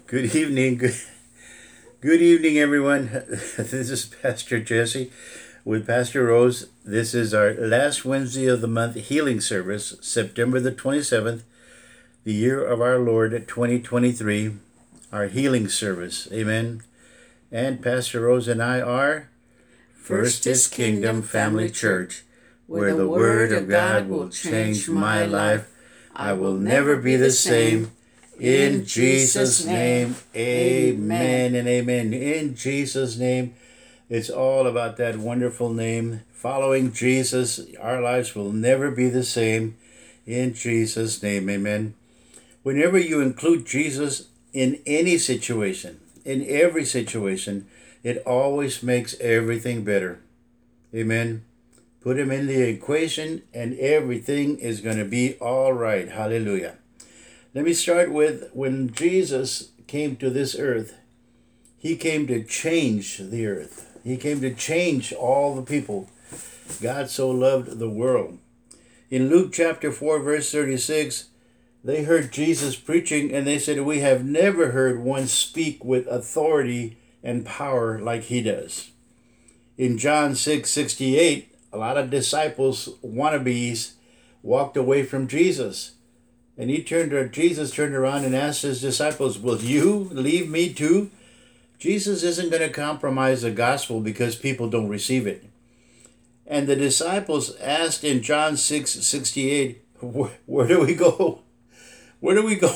Good evening. Good evening, everyone. This is Pastor Jesse with Pastor Rose. This is our last Wednesday of the month healing service, September the 27th, the year of our Lord 2023, our healing service. Amen. And Pastor Rose and I are First is Kingdom Family Church, where the Word of God will change my life. I will never be the same. In Jesus' name, amen and amen. In Jesus' name, it's all about that wonderful name. Following Jesus, our lives will never be the same. In Jesus' name, amen. Whenever you include Jesus in any situation, in every situation, it always makes everything better. Amen. Put him in the equation and everything is going to be all right. Hallelujah. Let me start with when Jesus came to this earth, he came to change the earth. He came to change all the people. God so loved the world. In Luke chapter 4, verse 36, they heard Jesus preaching and they said, "We have never heard one speak with authority and power like he does." In John 6:68, a lot of disciples, wannabes, walked away from Jesus. And Jesus turned around and asked his disciples, "Will you leave me too?" Jesus isn't going to compromise the gospel because people don't receive it. And the disciples asked in John 6:68, where do we go? Where do we go?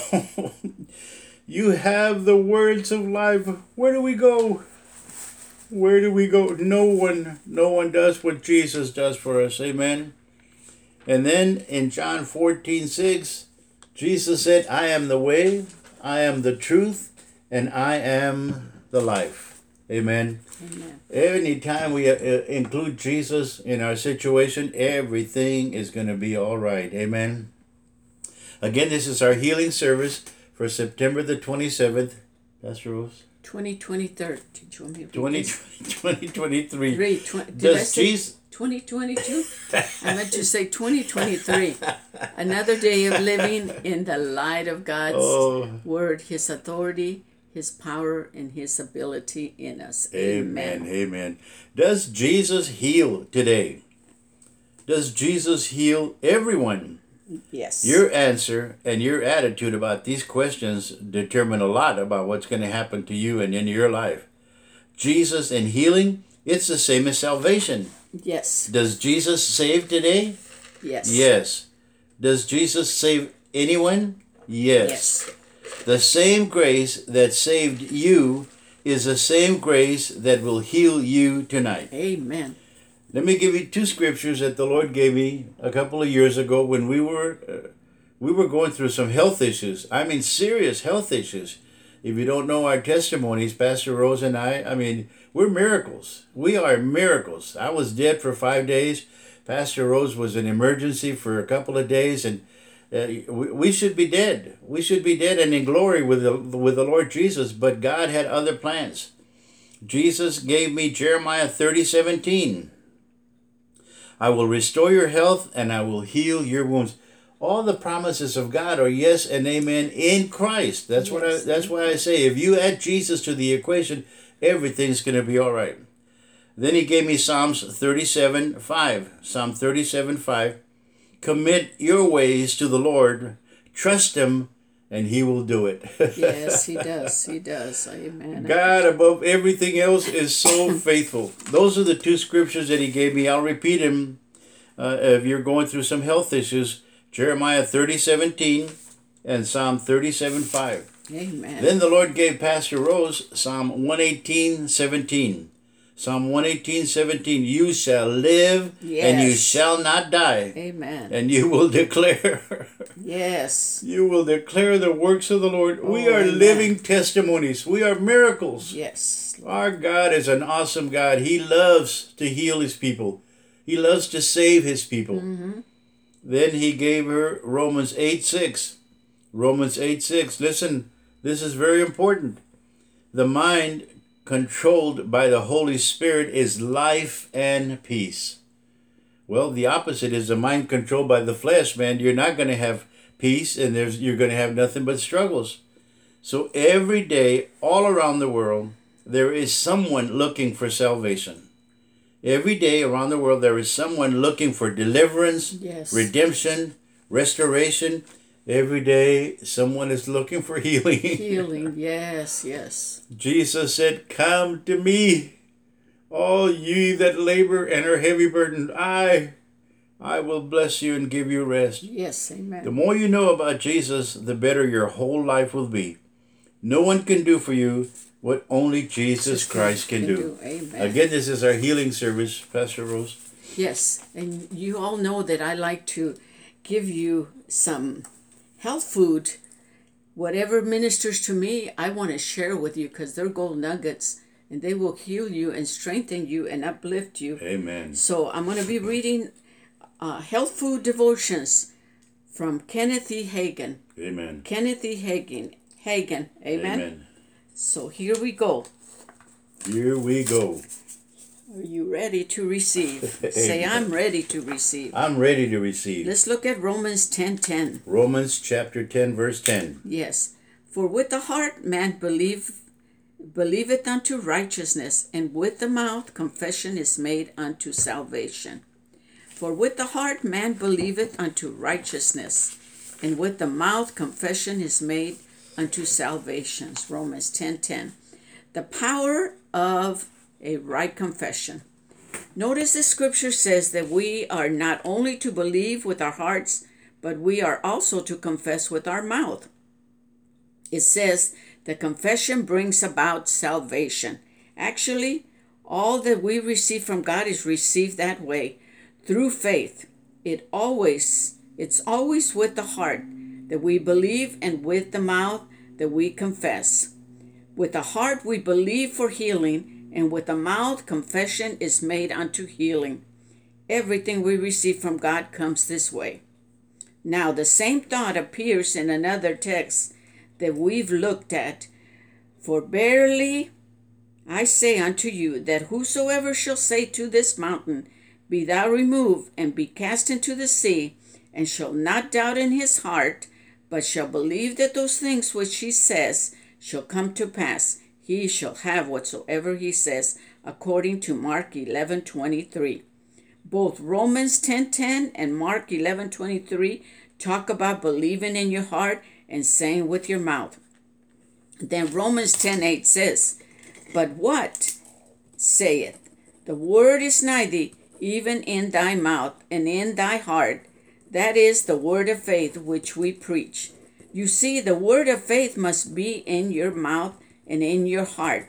You have the words of life. Where do we go? Where do we go? No one does what Jesus does for us. Amen. And then in John 14:6, Jesus said, "I am the way, I am the truth, and I am the life." Amen. Amen. Anytime we include Jesus in our situation, everything is going to be all right. Amen. Again, this is our healing service for September the 27th. Pastor Rose? 2023. Did you want me to 2023. Did I say 2022? I meant to say 2023. Another day of living in the light of God's word, his authority, his power, and his ability in us. Amen. Amen. Does Jesus heal today? Does Jesus heal everyone? Yes. Your answer and your attitude about these questions determine a lot about what's going to happen to you and in your life. Jesus and healing, it's the same as salvation. Yes. Does Jesus save today? Yes. Yes. Does Jesus save anyone? Yes. The same grace that saved you is the same grace that will heal you tonight. Amen. Let me give you two scriptures that the Lord gave me a couple of years ago when we were going through some health issues. I mean, serious health issues. If you don't know our testimonies, Pastor Rose and I mean, we're miracles. We are miracles. I was dead for 5 days. Pastor Rose was in emergency for a couple of days, and we should be dead. We should be dead and in glory with the Lord Jesus, but God had other plans. Jesus gave me Jeremiah 30:17. "I will restore your health and I will heal your wounds." All the promises of God are yes and amen in Christ. That's why I say if you add Jesus to the equation, everything's going to be all right. Then he gave me Psalms 37:5. Psalm 37:5. "Commit your ways to the Lord, trust him, and he will do it." Yes, he does. He does. Amen. God above everything else is so faithful. Those are the two scriptures that he gave me. I'll repeat them if you're going through some health issues. Jeremiah 30:17 and Psalm 37:5. Amen. Then the Lord gave Pastor Rose Psalm 118:17. Psalm 118:17. "You shall live and you shall not die. Amen. And you will declare." Yes. You will declare the works of the Lord. We are living testimonies. We are miracles. Yes. Our God is an awesome God. He loves to heal his people. He loves to save his people. Mm-hmm. Then he gave her Romans 8:6. Romans 8:6. Listen, this is very important. The mind controlled by the Holy Spirit is life and peace. Well, the opposite is a mind controlled by the flesh, man. You're not going to have peace, and you're going to have nothing but struggles. So every day, all around the world, there is someone looking for salvation. Every day around the world, there is someone looking for deliverance, Yes. redemption, restoration. Every day, someone is looking for healing. Healing, yes, yes. Jesus said, "Come to me, all ye that labor and are heavy burdened. I will bless you and give you rest." Yes, amen. The more you know about Jesus, the better your whole life will be. No one can do for you what only Jesus Christ can do. Amen. Again, this is our healing service, Pastor Rose. Yes, and you all know that I like to give you some health food. Whatever ministers to me, I want to share with you because they're gold nuggets and they will heal you and strengthen you and uplift you. Amen. So I'm going to be reading health food devotions from Kenneth E. Hagin. Amen. Kenneth E. Hagin. Amen. Amen. So here we go. Here we go. Are you ready to receive? Say, I'm ready to receive. I'm ready to receive. Let's look at Romans 10:10. Romans chapter 10, verse 10. Yes. For with the heart man believeth unto righteousness, and with the mouth confession is made unto salvation. For with the heart man believeth unto righteousness, and with the mouth confession is made unto salvation. Romans 10:10. The power of a right confession. Notice the scripture says that we are not only to believe with our hearts, but we are also to confess with our mouth. It says the confession brings about salvation. Actually, all that we receive from God is received that way, through faith. It's always with the heart that we believe, and with the mouth that we confess. With the heart we believe for healing, and with the mouth confession is made unto healing. Everything we receive from God comes this way. Now the same thought appears in another text that we've looked at. For verily I say unto you, that whosoever shall say to this mountain, Be thou removed, and be cast into the sea, and shall not doubt in his heart, but shall believe that those things which he says shall come to pass, he shall have whatsoever he says, according to Mark 11:23. Both Romans 10:10 and Mark 11:23 talk about believing in your heart and saying with your mouth. Then Romans 10:8 says, But what saith? The word is nigh thee, even in thy mouth and in thy heart. That is the word of faith which we preach. You see, the word of faith must be in your mouth and in your heart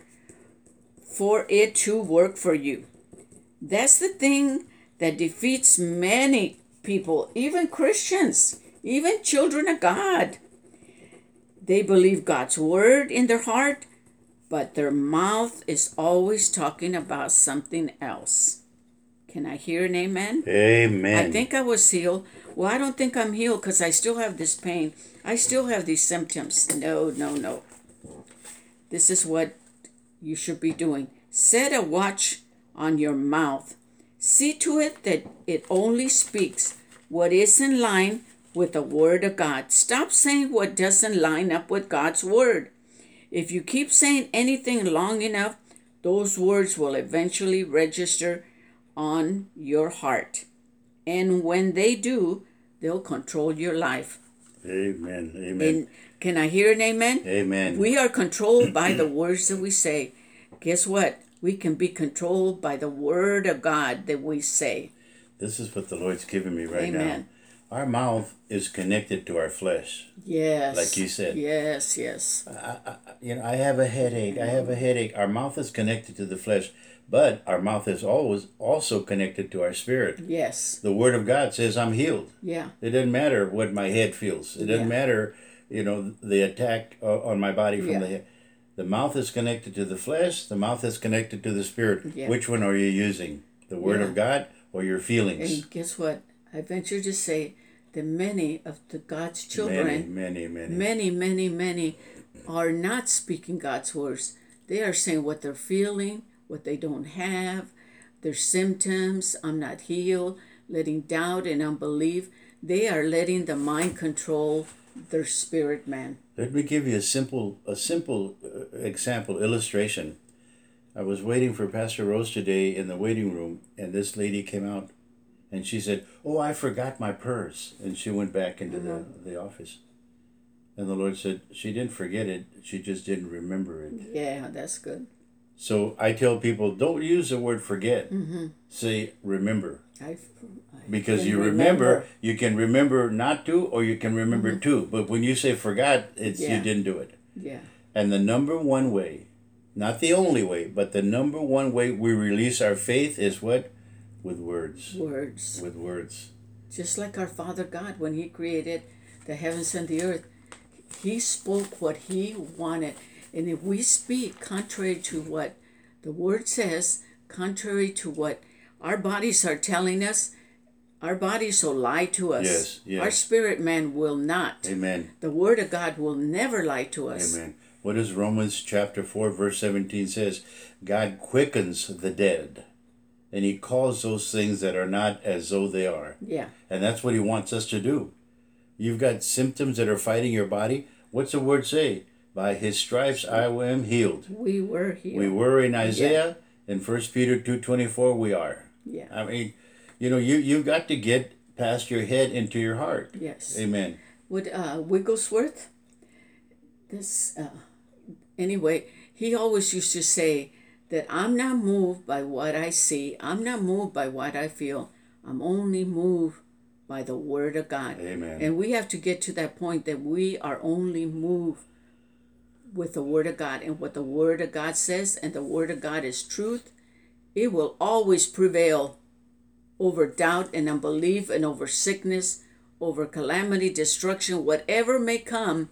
for it to work for you. That's the thing that defeats many people, even Christians, even children of God. They believe God's word in their heart, but their mouth is always talking about something else. Can I hear an amen? Amen. I think I was healed. Well, I don't think I'm healed because I still have this pain. I still have these symptoms. No. This is what you should be doing. Set a watch on your mouth. See to it that it only speaks what is in line with the word of God. Stop saying what doesn't line up with God's word. If you keep saying anything long enough, those words will eventually register on your heart. And when they do, they'll control your life. Amen. Amen. And can I hear an amen? Amen. We are controlled by the words that we say. Guess what? We can be controlled by the word of God that we say. This is what the Lord's given me right Amen. now. Our mouth is connected to our flesh. Yes. Like you said. Yes. I have a headache. Our mouth is connected to the flesh, but our mouth is always also connected to our spirit. Yes. The Word of God says I'm healed. Yeah. It doesn't matter what my head feels. It doesn't matter, the attack on my body from the head. The mouth is connected to the flesh. The mouth is connected to the spirit. Yeah. Which one are you using? The Word of God or your feelings? And guess what? I venture to say that many of God's children, many are not speaking God's words. They are saying what they're feeling, what they don't have, their symptoms. I'm not healed, letting doubt and unbelief. They are letting the mind control their spirit man. Let me give you a simple example, illustration. I was waiting for Pastor Rose today in the waiting room, and this lady came out, and she said, "Oh, I forgot my purse," and she went back into the office. And the Lord said, she didn't forget it, she just didn't remember it. Yeah, that's good. So I tell people, don't use the word forget. Say remember. Because you remember, you can remember not to, or you can remember to. But when you say forgot, it's you didn't do it. Yeah. And the number one way, not the only way, but the number one way we release our faith is what? With words. Words. With words. Just like our Father God, when He created the heavens and the earth, He spoke what He wanted. And if we speak contrary to what the Word says, contrary to what our bodies are telling us, our bodies will lie to us. Yes, yes. Our spirit man will not. Amen. The Word of God will never lie to us. Amen. What does Romans chapter 4 verse 17 says? God quickens the dead, and He calls those things that are not as though they are. Yeah. And that's what He wants us to do. You've got symptoms that are fighting your body. What's the word say? By His stripes I am healed. We were healed. We were in Isaiah. In 1 Peter 2:24 we are. Yeah. I mean, you've got to get past your head into your heart. Yes. Amen. Would Wigglesworth, anyway, he always used to say that I'm not moved by what I see. I'm not moved by what I feel. I'm only moved by the Word of God. Amen. And we have to get to that point that we are only moved with the Word of God and what the Word of God says, and the Word of God is truth. It will always prevail over doubt and unbelief and over sickness, over calamity, destruction, whatever may come.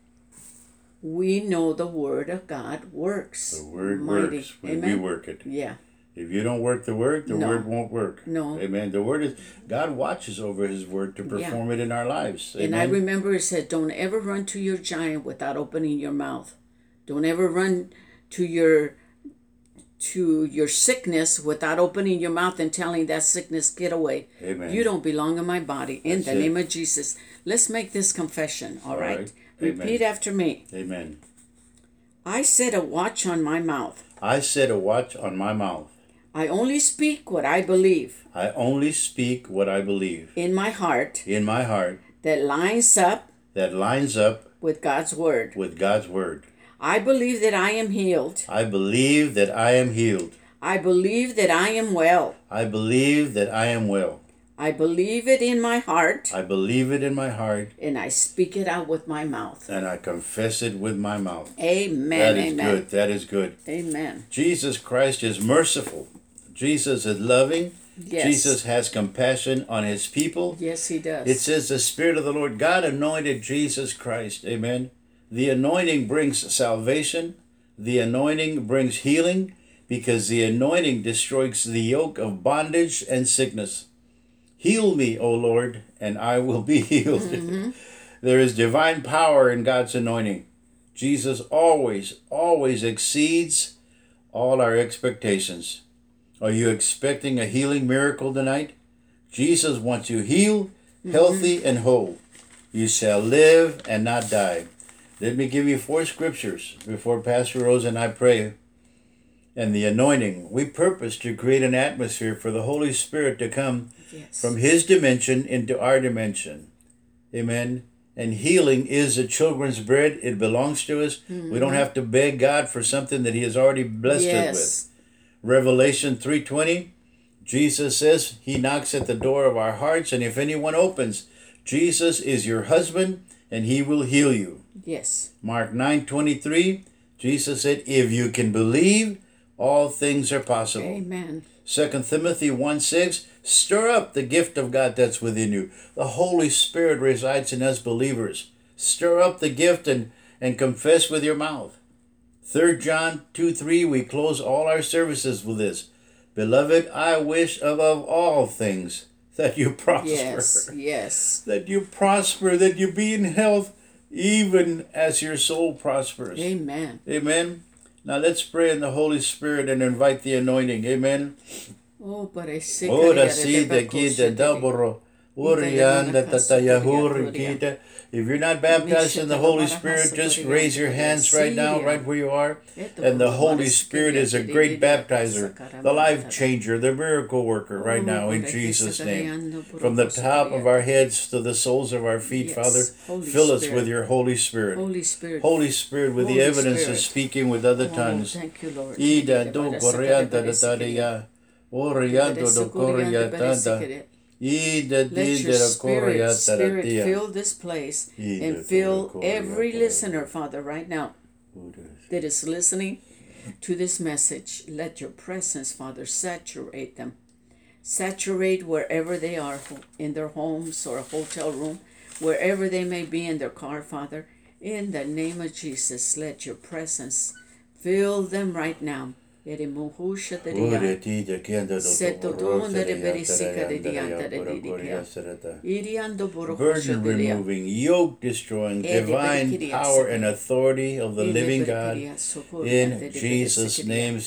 We know the Word of God works. The Word Mighty. works when Amen. we work it. Yeah. If you don't work the Word, the No. Word won't work. No. Amen. The Word is, God watches over His Word to perform it in our lives. Amen. And I remember it said, don't ever run to your giant without opening your mouth. Don't ever run to your sickness without opening your mouth and telling that sickness, get away. Amen. You don't belong in my body. In That's the name of Jesus. Let's make this confession, all right? Repeat after me. Amen. I set a watch on my mouth. I set a watch on my mouth. I only speak what I believe. I only speak what I believe. In my heart. In my heart. That lines up. That lines up. With God's Word. With God's Word. I believe that I am healed. I believe that I am healed. I believe that I am well. I believe that I am well. I believe it in my heart. I believe it in my heart. And I speak it out with my mouth. And I confess it with my mouth. Amen. That is Amen. good. That is good. Amen. Jesus Christ is merciful. Jesus is loving. Yes. Jesus has compassion on His people. Yes, He does. It says the Spirit of the Lord God anointed Jesus Christ. Amen. The anointing brings salvation. The anointing brings healing, because the anointing destroys the yoke of bondage and sickness. Heal me, O Lord, and I will be healed. Mm-hmm. There is divine power in God's anointing. Jesus always exceeds all our expectations. Are you expecting a healing miracle tonight? Jesus wants you healed, healthy, and whole. You shall live and not die. Let me give you 4 scriptures before Pastor Rose and I pray. And the anointing. We purpose to create an atmosphere for the Holy Spirit to come from His dimension into our dimension. Amen. And healing is the children's bread. It belongs to us. Mm-hmm. We don't have to beg God for something that He has already blessed us with. Revelation 3:20, Jesus says He knocks at the door of our hearts, and if anyone opens, Jesus is your husband, and He will heal you. Yes. Mark 9:23, Jesus said, if you can believe, all things are possible. Amen. 2 Timothy 1:6, stir up the gift of God that's within you. The Holy Spirit resides in us believers. Stir up the gift and confess with your mouth. 3 John 2:3, we close all our services with this. Beloved, I wish above all things that you prosper. Yes, yes. That you prosper, that you be in health, even as your soul prospers. Amen. Amen. Now let's pray in the Holy Spirit and invite the anointing. Amen. Oh, parecida. Ora si de kita daboro If you're not baptized in the Holy Spirit, just raise your hands right now, right where you are. And the Holy Spirit is a great baptizer, the life changer, the miracle worker right now in Jesus' name. From the top of our heads to the soles of our feet, Father, fill us with your Holy Spirit. Holy Spirit. Holy Spirit with the evidence of speaking with other tongues. Thank you, Lord. Let your spirit fill this place and fill every listener, Father, right now that is listening to this message. Let your presence, Father, saturate them. Saturate wherever they are, in their homes or a hotel room, wherever they may be in their car, Father. In the name of Jesus, let your presence fill them right now. Burden removing, yoke destroying, divine power and authority of the living God. In Jesus' name,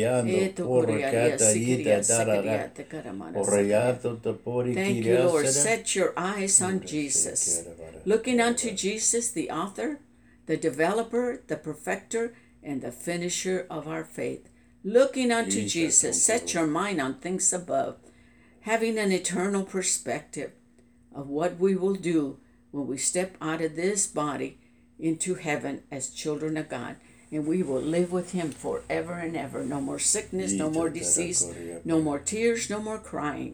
thank you, Lord. Set your eyes on Jesus. Looking unto Jesus, the author, the developer, the perfecter, and the finisher of our faith. Looking unto Jesus, set your mind on things above, having an eternal perspective of what we will do when we step out of this body into heaven as children of God. And we will live with him forever and ever. No more sickness, no more disease, no more tears, no more crying.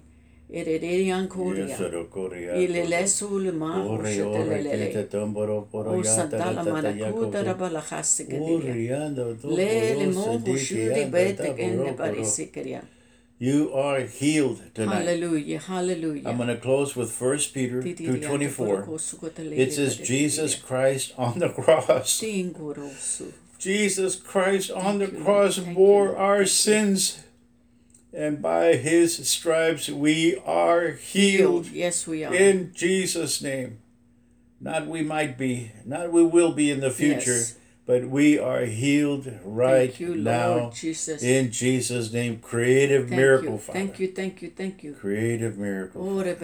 You are healed tonight. Hallelujah, hallelujah. I'm going to close with 1 Peter 2:24. It says, Jesus Christ on the cross. Jesus Christ on the cross bore our sins. And by his stripes we are healed. Yes, we are. In Jesus' name. Not we might be, not we will be in the future, but we are healed right Thank you, now. Lord Jesus. In Jesus' name. Creative miracle, Father. Thank you, thank you, thank you. Creative miracle.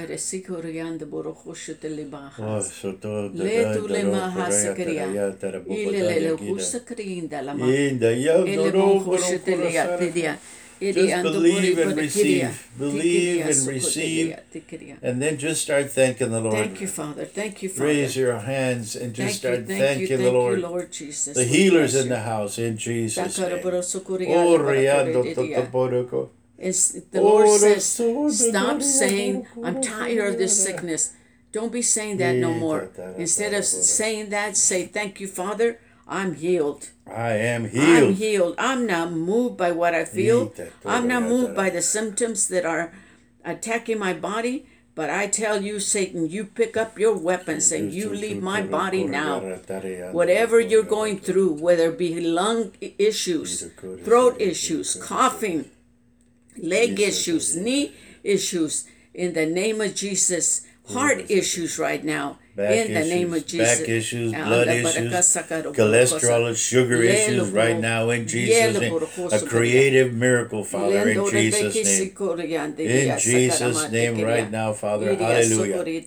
Just believe and receive. Believe and receive. And then just start thanking the Lord. Thank you, Father. Thank you, Father. Raise your hands and just start thanking the Lord. Lord. Lord Jesus. The healer's in the house in Jesus' name. The Lord says, stop saying, I'm tired of this sickness. Don't be saying that no more. Instead of saying that, say, thank you, Father. I'm healed. I am healed. I'm healed. I'm not moved by what I feel. I'm not moved by the symptoms that are attacking my body. But I tell you, Satan, you pick up your weapons and you leave my body now. Whatever you're going through, whether it be lung issues, throat issues, coughing, leg issues, knee issues, in the name of Jesus, heart issues right now. In the name of Jesus. Back issues, blood issues, cholesterol and sugar issues right now in Jesus' name. A creative miracle, Father, in Jesus' name. In Jesus' name right now, Father. Hallelujah.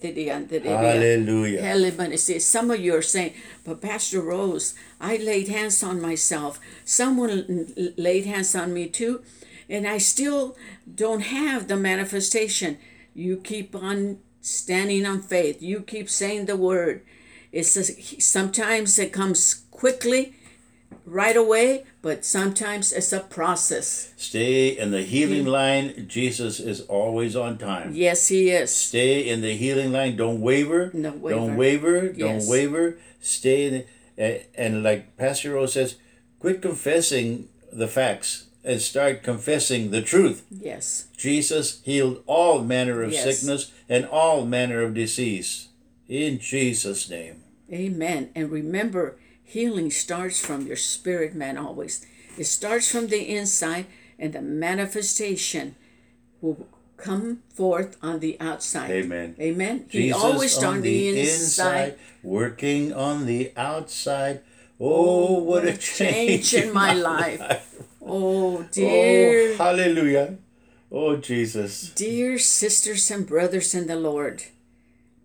Hallelujah. Some of you are saying, but Pastor Rose, I laid hands on myself. Someone laid hands on me too, and I still don't have the manifestation. You keep on standing on faith. You keep saying the word. Sometimes it comes quickly, right away, but sometimes it's a process. Stay in the healing line. Jesus is always on time. Yes, he is. Stay in the healing line. Don't waver. No waver. Don't waver. Yes. Don't waver. Stay in and like Pastor Rose says, quit confessing the facts and start confessing the truth. Yes. Jesus healed all manner of sickness and all manner of disease. In Jesus' name. Amen. And remember, healing starts from your spirit, man, always. It starts from the inside, and the manifestation will come forth on the outside. Amen. Amen. He always on the inside, working on the outside. Oh, what a change in my life. Oh, dear. Oh, hallelujah. Oh, Jesus. Dear sisters and brothers in the Lord,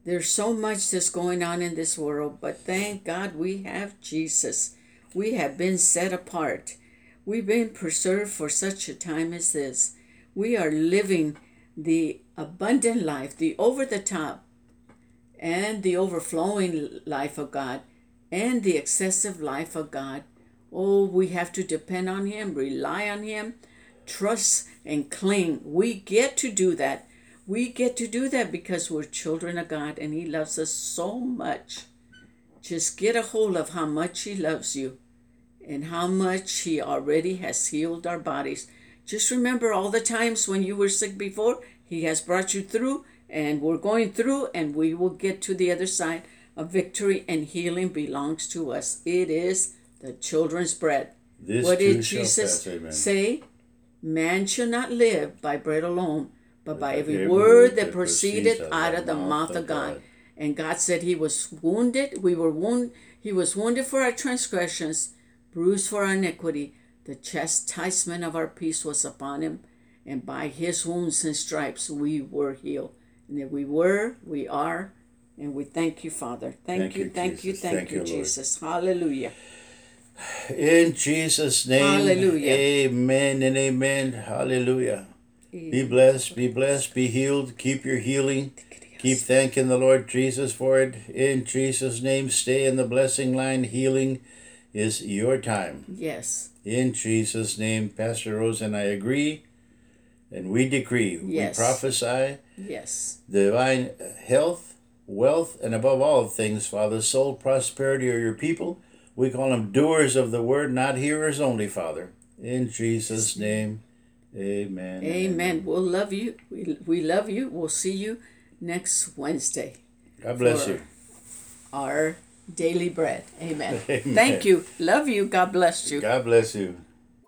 There's so much that's going on in this world, but thank God we have Jesus. We have been set apart. We've been preserved for such a time as this. We are living the abundant life, the over the top, and the overflowing life of God, and the excessive life of God. Oh, we have to depend on Him, rely on Him, trust and cling. We get to do that. We get to do that because we're children of God and He loves us so much. Just get a hold of how much He loves you and how much He already has healed our bodies. Just remember all the times when you were sick before, He has brought you through, and we're going through, and we will get to the other side of victory, and healing belongs to us. It is the children's bread. What did Jesus say? Man shall not live by bread alone, but by every word that proceedeth out of the mouth of God. And God said He was wounded. He was wounded for our transgressions, bruised for our iniquity. The chastisement of our peace was upon Him, and by His wounds and stripes we were healed. And that we were, we are, and we thank you, Father. Thank you, Jesus. Hallelujah. In Jesus' name, hallelujah. Amen and amen. Hallelujah. Be blessed, be healed. Keep your healing. Keep thanking the Lord Jesus for it. In Jesus' name, stay in the blessing line. Healing is your time. Yes. In Jesus' name, Pastor Rose and I agree, and we decree. Yes. We prophesy. Yes. Divine health, wealth, and above all things, Father, soul prosperity are your people. We call them doers of the word, not hearers only, Father. In Jesus' name, amen. Amen. We'll love you. We love you. We'll see you next Wednesday. God bless you. Our daily bread. Amen. Amen. Thank you. Love you. God bless you. God bless you.